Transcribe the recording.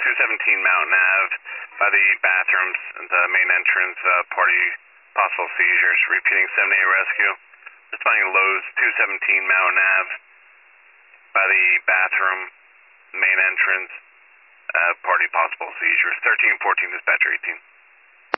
217 Mountain Ave by the bathrooms, the main entrance, party possible seizures. Repeating 7A rescue. Responding Lowe's 217 Mountain Ave by the bathroom, main entrance, party possible seizures. 1314 dispatcher 18.